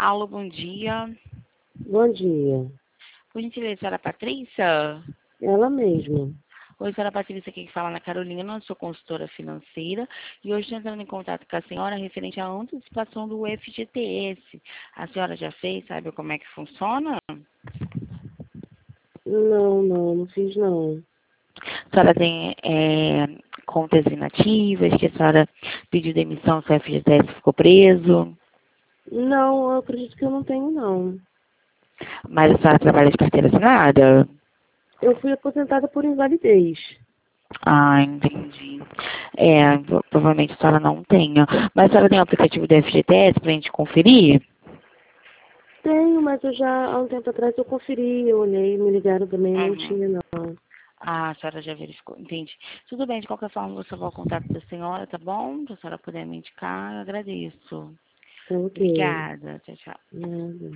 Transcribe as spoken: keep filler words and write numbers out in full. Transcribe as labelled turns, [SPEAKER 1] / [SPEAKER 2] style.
[SPEAKER 1] Alô, bom dia.
[SPEAKER 2] Bom dia.
[SPEAKER 1] Por gentileza, senhora Patrícia?
[SPEAKER 2] Ela mesma.
[SPEAKER 1] Oi, senhora Patrícia, aqui que fala na Carolina, eu sou consultora financeira e hoje estou entrando em contato com a senhora referente à antecipação do F G T S. A senhora já fez, sabe como é que funciona?
[SPEAKER 2] Não, não, não fiz não.
[SPEAKER 1] A senhora tem é, contas inativas, que a senhora pediu demissão se o F G T S ficou preso,
[SPEAKER 2] Não, eu acredito que eu não tenho não.
[SPEAKER 1] mas a senhora trabalha de carteira assinada?
[SPEAKER 2] Eu fui aposentada por invalidez.
[SPEAKER 1] Ah, entendi. É, pro- provavelmente a senhora não tenha. Mas a senhora tem o aplicativo do F G T S pra gente conferir?
[SPEAKER 2] Tenho, mas eu já, há um tempo atrás eu conferi, eu olhei, me ligaram também, não
[SPEAKER 1] Uhum.
[SPEAKER 2] tinha não.
[SPEAKER 1] Ah, a senhora já verificou, entendi. Tudo bem, de qualquer forma, vou salvar o contato da senhora, tá bom? Se a senhora puder me indicar, eu agradeço.
[SPEAKER 2] Então, ok.
[SPEAKER 1] Obrigada, tchau, tchau.
[SPEAKER 2] Nada.